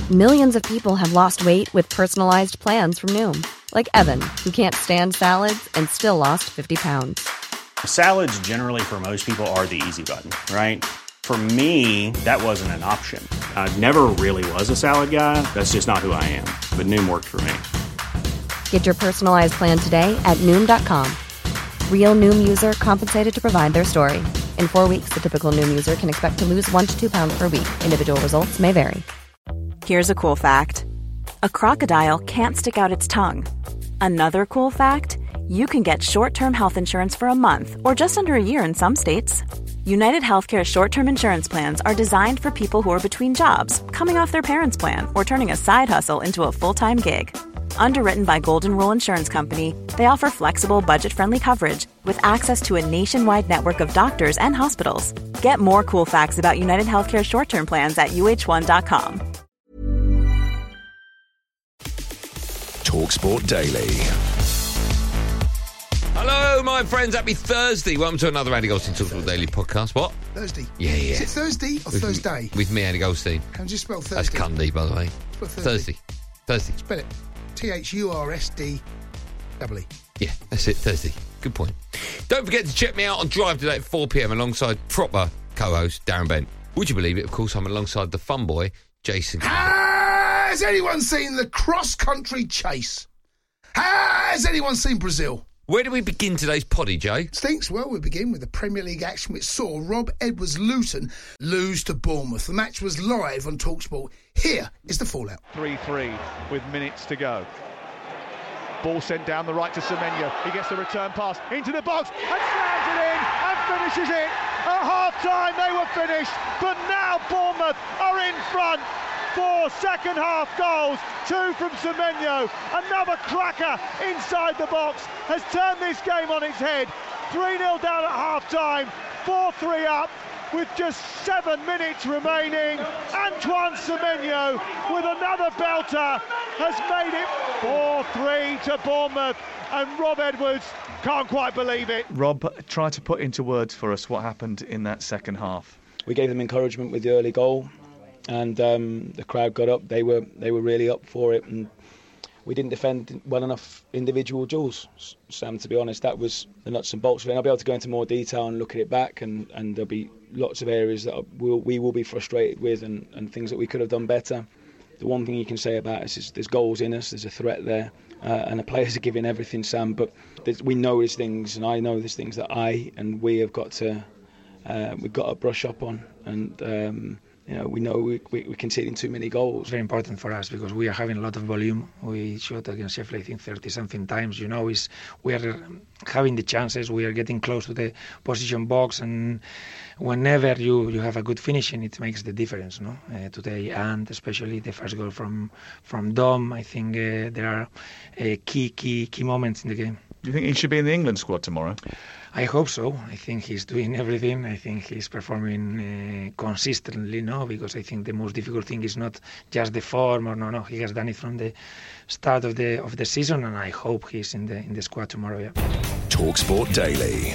Millions of people have lost weight with personalized plans from Noom. Like Evan, who can't stand salads and still lost 50 pounds. Salads generally for most people are the easy button, right? For me, that wasn't an option. I never really was a salad guy. That's just not who I am. But Noom worked for me. Get your personalized plan today at Noom.com. Real Noom user compensated to provide their story. In 4 weeks, the typical Noom user can expect to lose 1 to 2 pounds per week. Individual results may vary. Here's a cool fact. A crocodile can't stick out its tongue. Another cool fact, you can get short-term health insurance for a month or just under a year in some states. United Healthcare short-term insurance plans are designed for people who are between jobs, coming off their parents' plan, or turning a side hustle into a full-time gig. Underwritten by Golden Rule Insurance Company, they offer flexible, budget-friendly coverage with access to a nationwide network of doctors and hospitals. Get more cool facts about United Healthcare short-term plans at uh1.com. TalkSport Daily. Hello, my friends. Happy Thursday. Welcome to another Andy Goldstein TalkSport Daily podcast. What? Thursday. Yeah. Is it Thursday or Thursday? With me, Andy Goldstein. Can you spell Thursday? That's Cundy, by the way. Spell Thursday. Spell it. THURSDE. Yeah, that's it. Thursday. Good point. Don't forget to check me out on Drive today at 4 p.m. alongside proper co-host Darren Bent. Would you believe it? Of course, I'm alongside the fun boy, Jason. Has anyone seen the cross-country chase? Has anyone seen Brazil? Where do we begin today's poddy, Jay? Stinks. Well, we begin with the Premier League action which saw Rob Edwards Luton lose to Bournemouth. The match was live on TalkSport. Here is the fallout. 3-3 with minutes to go. Ball sent down the right to Semenyo. He gets the return pass into the box and slams it in and finishes it. At half-time they were finished, but now Bournemouth are in front. 4 second-half goals, 2 from Semenyo. Another cracker inside the box has turned this game on its head. 3-0 down at half-time, 4-3 up with just 7 minutes remaining. Antoine Semenyo with another belter has made it 4-3 to Bournemouth, and Rob Edwards can't quite believe it. Rob, try to put into words for us what happened in that second half. We gave them encouragement with the early goal, and the crowd got up. They were really up for it, and we didn't defend well enough individual duels, Sam, to be honest. That was the nuts and bolts of it. And I'll be able to go into more detail and look at it back, and there'll be lots of areas that we will be frustrated with, and things that we could have done better. The one thing you can say about us is there's goals in us, there's a threat there, and the players are giving everything, Sam, but we know there's things, and I know there's things that we have got to we've got to brush up on, and we know we're conceding too many goals. Very important for us because we are having a lot of volume. We shot against Sheffield, I think, 30-something times. We are having the chances. We are getting close to the position box, and whenever you have a good finishing, it makes the difference. Today, and especially the first goal from Dom, I think there are key moments in the game. Do you think he should be in the England squad tomorrow? I hope so. I think he's doing everything. I think he's performing consistently, because I think the most difficult thing is not just the form, or he has done it from the start of the season, and I hope he's in the squad tomorrow. Yeah. TalkSport Daily.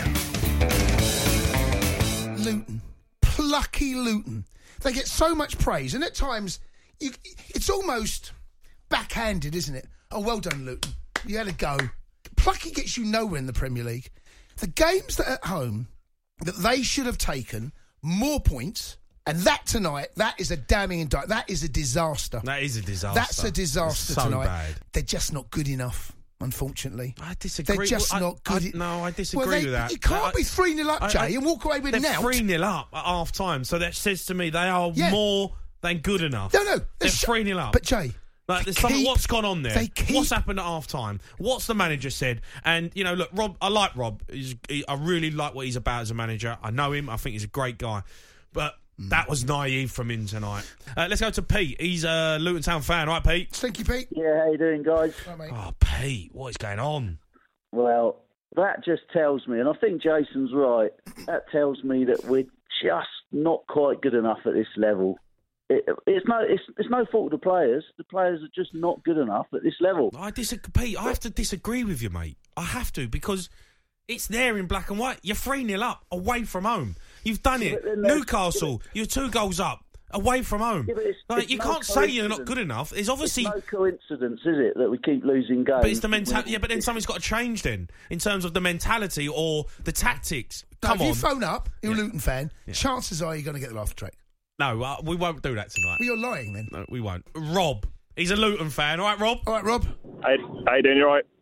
Luton, plucky Luton. They get so much praise, and at times it's almost backhanded, isn't it? Oh, well done, Luton. You had a go. Plucky gets you nowhere in the Premier League. The games that are at home that they should have taken more points, and that tonight, that is a damning indictment. That is a disaster. That is a disaster. That's a disaster so tonight. Bad. They're just not good enough, unfortunately. I disagree. They're just not good. I disagree with that. You can't be 3-0 up, Jay, and walk away with an out. They're 3-0 up at half-time, so that says to me they are more than good enough. No. They're 3-0 up. But, Jay... there's something. What's gone on there? What's happened at half time? What's the manager said? And look, Rob. I like Rob. I really like what he's about as a manager. I know him. I think he's a great guy. But that was naive from him tonight. Let's go to Pete. He's a Luton Town fan, right, Pete? Stinky Pete. Yeah, how you doing, guys? Hi, mate. Oh, Pete, what is going on? Well, that just tells me, and I think Jason's right. That tells me that we're just not quite good enough at this level. It's no fault of the players. The players are just not good enough at this level. Pete, I have to disagree with you, mate. I have to, because it's there in black and white. You're 3-0 up away from home. You've done it. Newcastle, you're 2 goals up away from home. Yeah, like, you can't say you're not good enough. It's obviously no coincidence, is it, that we keep losing games? But it's the mentality. Yeah, but then something's got to change then in terms of the mentality or the tactics. Come on. If you phone up, you're a Luton fan. Chances are you're going to get the laugh track. No, we won't do that tonight. Well, you're lying then. No, we won't. Rob, he's a Luton fan. All right, Rob. All right, Rob. Hey, how you doing? You all right?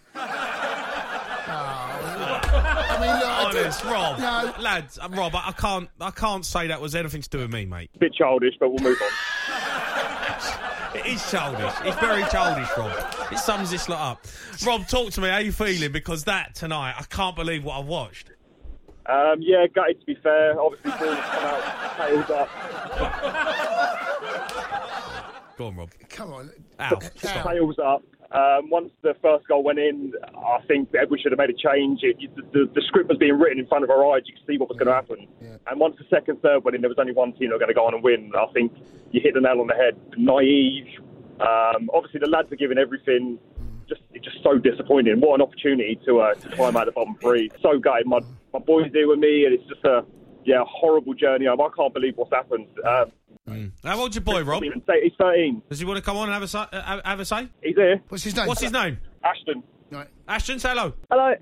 I mean, look, honest, Rob. No. Lads, Rob, I can't say that was anything to do with me, mate. Bit childish, but we'll move on. It is childish. It's very childish, Rob. It sums this lot up. Rob, talk to me. How you feeling? Because that tonight, I can't believe what I watched. Yeah, gutted to be fair. Obviously, ball has come out, tails up. Go on, Rob. Come on. Ow. Tails up. Once the first goal went in, I think Edward should have made a change. The script was being written in front of our eyes. You could see what was going to happen. Yeah. And once the second, third went in, there was only one team that was going to go on and win. I think you hit the nail on the head. Naive. Obviously, the lads are giving everything. It's just so disappointing. What an opportunity to climb out the bottom three. So gutted. My boys here with me, and it's just a horrible journey. I can't believe what's happened. How old's your boy, Rob? He's 13. Does he want to come on and have a say? He's here. What's his name? What's his name? Ashton. Right. Ashton, say hello. Hello.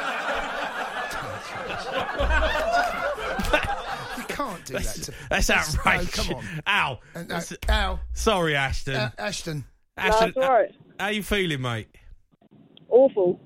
You can't do that. That's outrageous. Come on. Ow. Ow. Sorry, Ashton. Ashton. Ashton, that's all right. How you feeling, mate? Awful.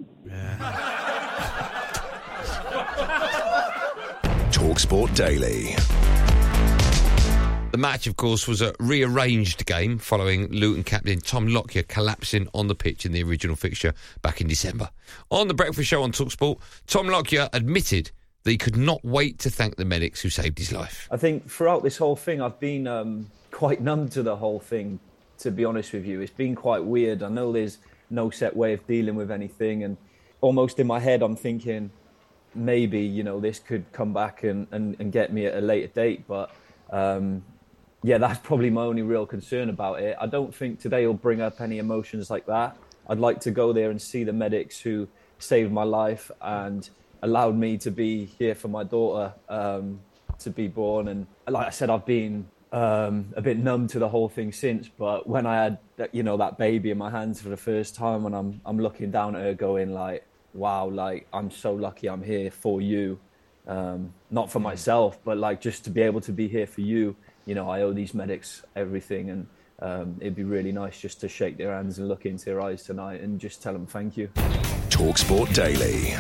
TalkSport Daily. The match, of course, was a rearranged game following Luton captain Tom Lockyer collapsing on the pitch in the original fixture back in December. On the breakfast show on TalkSport, Tom Lockyer admitted that he could not wait to thank the medics who saved his life. I think throughout this whole thing, I've been quite numb to the whole thing, to be honest with you. It's been quite weird. I know there's no set way of dealing with anything, and almost in my head I'm thinking maybe, this could come back and get me at a later date, but that's probably my only real concern about it. I don't think today will bring up any emotions like that. I'd like to go there and see the medics who saved my life and allowed me to be here for my daughter to be born. And like I said, I've been a bit numb to the whole thing since, but when I had that baby in my hands for the first time, and I'm looking down at her going like, wow, like I'm so lucky I'm here for you, not for myself, but like just to be able to be here for you. I owe these medics everything, and it'd be really nice just to shake their hands and look into their eyes tonight and just tell them thank you. TalkSport Daily.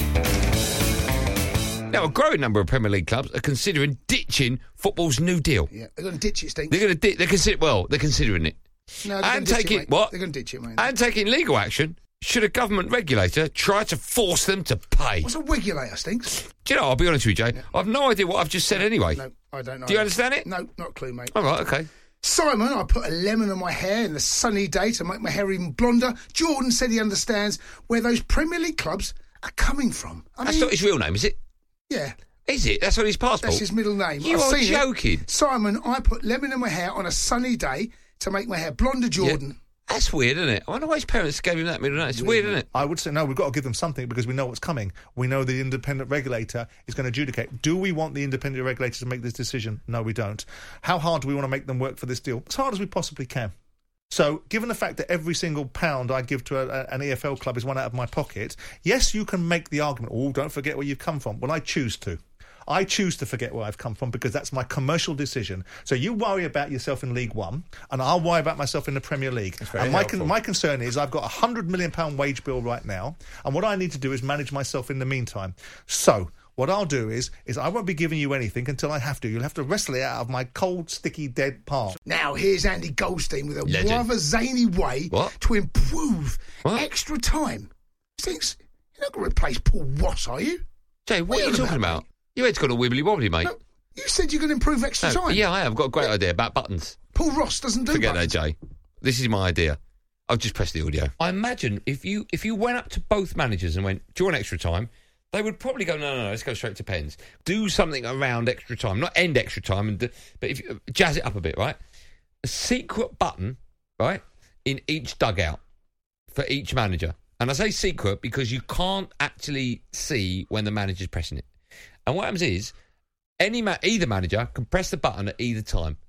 Now, a growing number of Premier League clubs are considering ditching football's new deal. Yeah, they're going to ditch it, Steve. They're considering it. No, they're going to ditch it, mate. They're going to ditch it, mate. And taking legal action should a government regulator try to force them to pay. What's a regulator, Stinks? Do you know, I'll be honest with you, Jay, yeah. I've no idea what I've just said anyway. No, I don't know. Do you understand it? No, not a clue, mate. All right, okay. Simon, I put a lemon on my hair in a sunny day to make my hair even blonder. Jordan said he understands where those Premier League clubs are coming from. That's not his real name, is it? Yeah. Is it? That's on his passport? That's his middle name. You are joking. Simon, I put lemon in my hair on a sunny day to make my hair blonder, Jordan. Yeah. That's weird, isn't it? I wonder why his parents gave him that middle name. It's weird, isn't it? I would say, no, we've got to give them something because we know what's coming. We know the independent regulator is going to adjudicate. Do we want the independent regulator to make this decision? No, we don't. How hard do we want to make them work for this deal? As hard as we possibly can. So, given the fact that every single pound I give to an EFL club is one out of my pocket, yes, you can make the argument, don't forget where you've come from. Well, I choose to. I choose to forget where I've come from because that's my commercial decision. So you worry about yourself in League One, and I'll worry about myself in the Premier League. And my concern is I've got a £100 million wage bill right now, and what I need to do is manage myself in the meantime. So what I'll do is I won't be giving you anything until I have to. You'll have to wrestle it out of my cold, sticky, dead palm. Now, here's Andy Goldstein with a rather zany way to improve extra time. Thinks you're not going to replace Paul Ross, are you? Jay, what are you talking about? Your head's got a wibbly-wobbly, mate. No, you said you're going to improve extra time. Yeah, I have. I've got a great idea about buttons. Paul Ross doesn't do Forget buttons. that, Jay. This is my idea. I'll just press the audio. I imagine if you went up to both managers and went, do you want extra time? They would probably go, no, let's go straight to pens. Do something around extra time, not end extra time, but if you jazz it up a bit, right? A secret button, right, in each dugout for each manager. And I say secret because you can't actually see when the manager's pressing it. And what happens is, either manager can press the button at either time,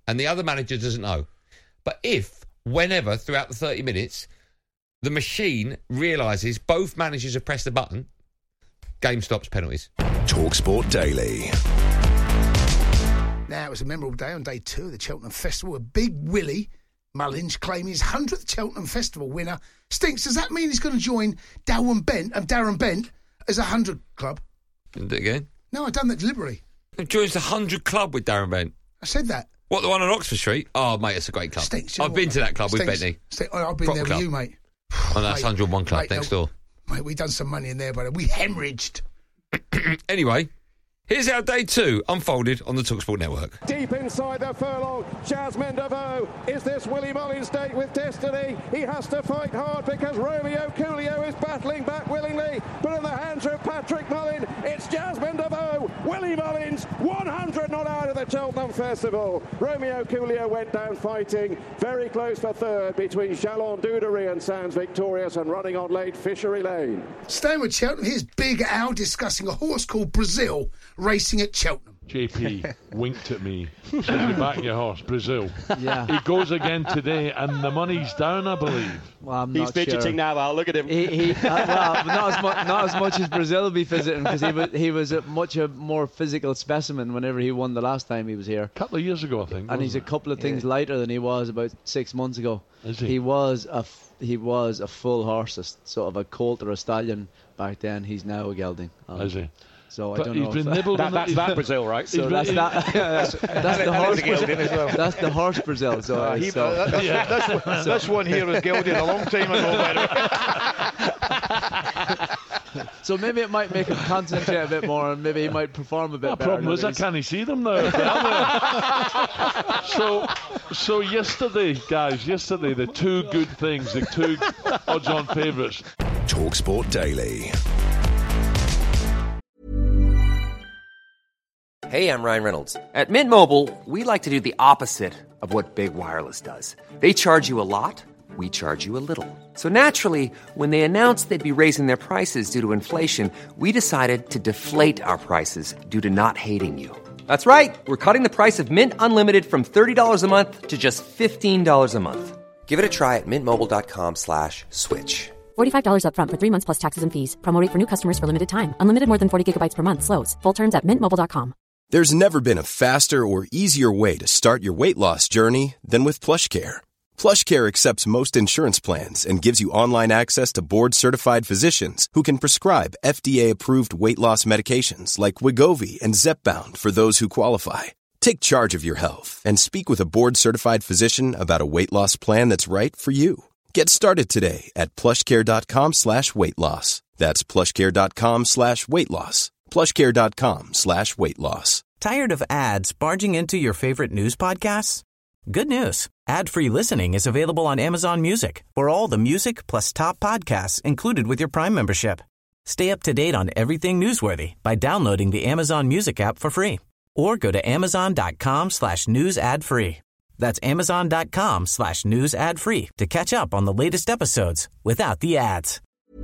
and the other manager doesn't know. But if, whenever, throughout the 30 minutes, the machine realises both managers have pressed the button, game stops, penalties. TalkSport Daily. Now, it was a memorable day on day 2 of the Cheltenham Festival. A Big Willie Mullins claiming his 100th Cheltenham Festival winner. Stinks, does that mean he's going to join Darren Bent as a 100 club? Didn't do it again? No, I've done that deliberately. He joins the 100 club with Darren Bent. I said that. What, the one on Oxford Street? Oh, mate, it's a great club. Stinks, I've been to that club with Bentley. I've been Proper there club. with you, mate. Oh, that's 101 club mate, next door. Mate, we done some money in there, but we hemorrhaged. Anyway, here's how day 2 unfolded on the TalkSport network. Deep inside the furlong, Jasmine Devoe. Is this Willie Mullins' date with destiny? He has to fight hard because Romeo Coolio is battling back willingly. But in the hands of Patrick Mullin, it's Jasmine Devoe. Willie Mullins, 100 not out of the Cheltenham Festival. Romeo Coolio went down fighting. Very close for third between Chalon Dudery and Sands Victorious, and running on late Fishery Lane. Staying with Cheltenham, here's Big Al discussing a horse called Brazil racing at Cheltenham. JP winked at me. Says, "You back your horse, Brazil." Yeah. He goes again today, and the money's down, I believe. Well, I'm He's not fidgeting sure. now, Al. Look at him. Well, not as much as Brazil will be fidgeting, because he was a much more physical specimen whenever he won the last time he was here. A couple of years ago, I think. And he's a couple of things lighter than he was about 6 months ago. Is he? He was a full horse, sort of a colt or a stallion back then. He's now a gelding. Is he? So But I don't know. he's been nibbled on That's that Brazil, right? So that's the horse Brazil. That's the horse Brazil. So, This one here was gelded a long time ago. So maybe it might make him concentrate a bit more, and maybe he might perform a bit better. The problem is I can't see them now. So yesterday, guys, the two good things, the two odds-on favourites. TalkSport Daily. Hey, I'm Ryan Reynolds. At Mint Mobile, we like to do the opposite of what Big Wireless does. They charge you a lot, we charge you a little. So naturally, when they announced they'd be raising their prices due to inflation, we decided to deflate our prices due to not hating you. That's right. We're cutting the price of Mint Unlimited from $30 a month to just $15 a month. Give it a try at mintmobile.com/switch. $45 up front for 3 months plus taxes and fees. Promo rate for new customers for limited time. Unlimited more than 40 gigabytes per month. Slows full terms at mintmobile.com. There's never been a faster or easier way to start your weight loss journey than with PlushCare. PlushCare accepts most insurance plans and gives you online access to board-certified physicians who can prescribe FDA-approved weight loss medications like Wegovy and Zepbound for those who qualify. Take charge of your health and speak with a board-certified physician about a weight loss plan that's right for you. Get started today at plushcare.com/weight loss. That's plushcare.com/weight loss. plushcare.com/weight loss. Tired of ads barging into your favorite news podcasts? Good news. Ad-free listening is available on Amazon Music for all the music plus top podcasts included with your Prime membership. Stay up to date on everything newsworthy by downloading the Amazon Music app for free or go to amazon.com/news ad free. That's amazon.com/news ad free to catch up on the latest episodes without the ads.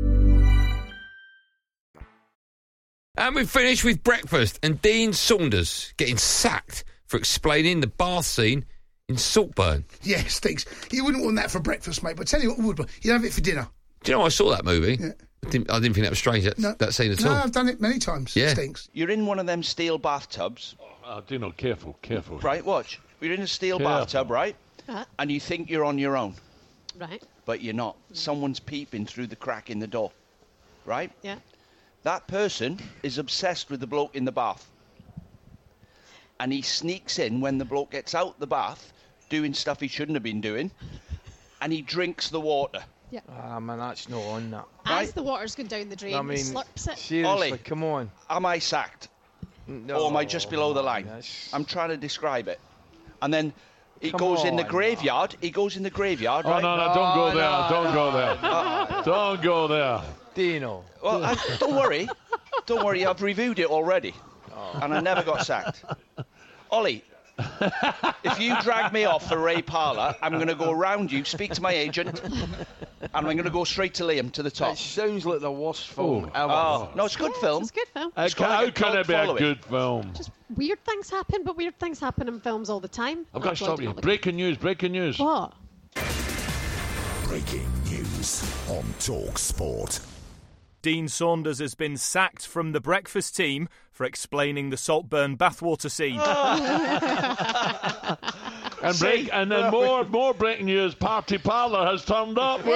And we finish with breakfast and Dean Saunders getting sacked for explaining the bath scene in Saltburn. Yeah, stinks. You wouldn't want that for breakfast, mate, but tell you what would, you'd have it for dinner. Do you know I saw that movie? Yeah. I didn't think that was strange, that scene at all. No, I've done it many times. Yeah. It stinks. You're in one of them steel bathtubs. Oh, do not, careful. Right, watch. You're in a steel bathtub, right? And you think you're on your own. Right. But you're not. Someone's peeping through the crack in the door. Right? Yeah. That person is obsessed with the bloke in the bath. And he sneaks in when the bloke gets out the bath, doing stuff he shouldn't have been doing, and he drinks the water. Yeah. Ah, man, that's not on that. As the water's going down the drain, I mean, he slurps it. seriously, Ollie, come on. Am I sacked? No, or am I just below the line? I'm trying to describe it. And then he goes in the graveyard. He goes in the graveyard, right? No, don't go there. Don't go there. Don't go there. Dino. Well, don't worry. Don't worry, I've reviewed it already. And I never got sacked. Ollie, if you drag me off for Ray Parlour, I'm going to go around you, speak to my agent, and I'm going to go straight to Liam, to the top. It sounds like the worst film ever. Oh, no, it's a good film. It's a good film. How can it be a good film? Just weird things happen, but weird things happen in films all the time. I've got to stop you. Breaking news. What? Breaking news on Talk Sport. Dean Saunders has been sacked from the breakfast team for explaining the Saltburn bathwater scene. And then more breaking news. Party Parlour has turned up.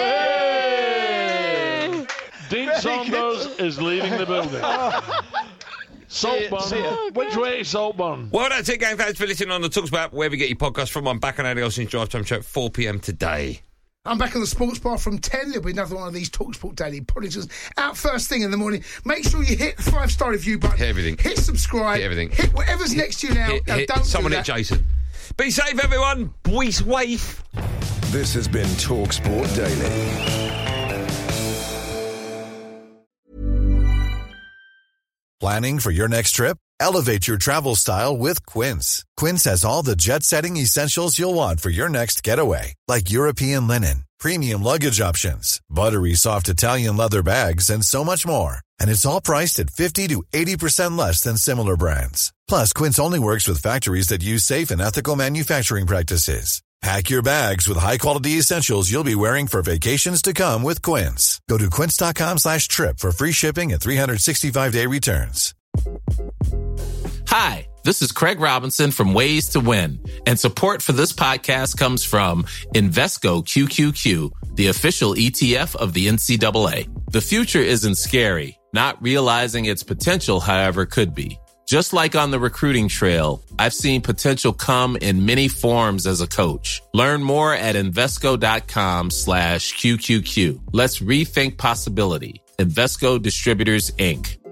Yay! Dean Saunders is leaving the building. Saltburn. Which way is Saltburn? Well, that's it, gang. Thanks for listening on the TalkSport app, wherever you get your podcast from. I'm back on Andy Olsen's Drive Time Show at 4 p.m. today. I'm back on the Sports Bar from 10. There'll be another one of these TalkSport Daily producers out first thing in the morning. Make sure you hit the 5-star review button. Hit everything. Hit subscribe. Hit everything. Hit whatever's next to you now. Don't someone do hit that. Jason. Be safe, everyone. Be safe. This has been TalkSport Daily. Planning for your next trip? Elevate your travel style with Quince. Quince has all the jet-setting essentials you'll want for your next getaway, like European linen, premium luggage options, buttery soft Italian leather bags, and so much more. And it's all priced at 50 to 80% less than similar brands. Plus, Quince only works with factories that use safe and ethical manufacturing practices. Pack your bags with high-quality essentials you'll be wearing for vacations to come with Quince. Go to quince.com/trip for free shipping and 365-day returns. Hi, this is Craig Robinson from Ways to Win, and support for this podcast comes from Invesco QQQ, the official ETF of the NCAA. The future isn't scary. Not realizing its potential, however, could be. Just like on the recruiting trail, I've seen potential come in many forms as a coach. Learn more at Invesco.com/QQQ. Let's rethink possibility. Invesco Distributors, Inc.